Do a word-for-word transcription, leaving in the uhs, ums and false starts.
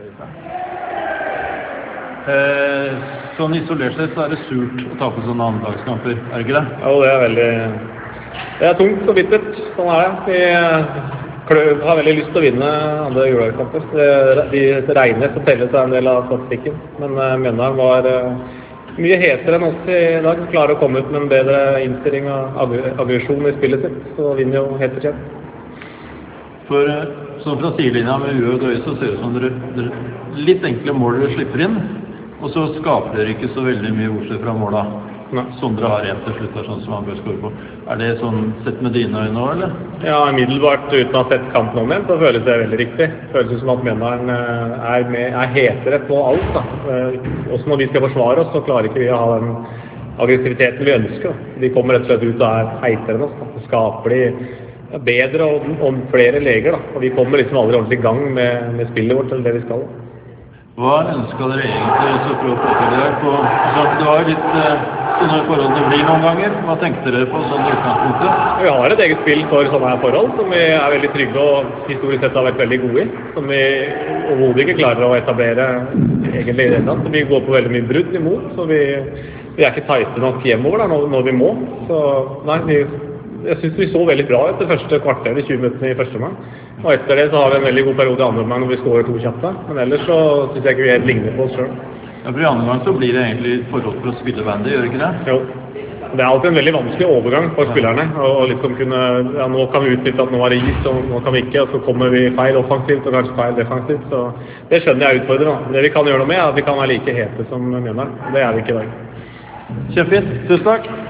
Eh, sånn isolert sett så er det surt å tape sånne annendagskamper, er det ikke det? Jo, det er veldig... Det er tungt og bittert, sånn er det. Vi har veldig lyst til å vinne andre julekamper. De regner så teller seg en del av statistikken, men Mjøndalen var mye hetere enn oss i dag. Klarer å komme ut med en bedre innstilling og aggresjon i spillet sitt, så vinner jo helt fortjent. For sånn fra sidelinja med Ue og Døye så ser det ut som dere, dere litt enkle mål dere slipper inn, og så skaper dere ikke så veldig mye bortsett fra måla. Som dere har igjen til slutt, sånn som han bør skåre på. Er det sånn sett med dine øyne nå, eller? Ja, middelbart uten å ha sett kampen om igjen, så føles det veldig riktig. Føles som at Mjøndalen er, med, er hetere på alt, da. Også når vi skal forsvare oss, så klarer ikke vi å ha den aggressiviteten vi ønsker. Da. De kommer rett og slett ut og er heitere enn oss. Da. Så skaper de bedre og om flere leger, da. Og vi kommer liksom aldri ordentlig i gang med, med spillet vårt, eller det vi skal. Hva ønsker dere egentlig så prøve å få til det her? På, altså, det var litt eh, sånne forhold det blir noen ganger. Hva tenkte dere på sånn utgangspunktet? Vi har et eget spill for sånne her forhold, som vi er veldig trygge og historisk sett har vært veldig gode i. Som vi overhodet ikke klarer å etablere egentlig i det tatt. Vi går på veldig mye brudd imot, så vi, vi er ikke tighte nok hjemover da, når, når vi må. Så nei, vi... Jeg synes vi så veldig bra etter første kvarter, tjue minutter i første omgang. Og etter det så har vi en veldig god periode i andre omgang når vi skårer to kjappe. Men ellers så synes jeg ikke vi helt ligner på oss selv. Ja, for i andre omgang så blir det egentlig forhold for å spille bandy, gjør det ikke det? Jo. Det er alltid en veldig vanskelig overgang for spillerne. Og liksom kunne, ja, nå kan vi utnytte at nå var det is, og nå kan vi ikke. Og så kommer vi feil offensivt og kanskje feil defensivt. Så det skjønner jeg utfordrer. Det vi kan gjøre noe med er at vi kan være like hete som Mjøndalen. Det er vi ikke i dag. Kjempefint. Tusen takk.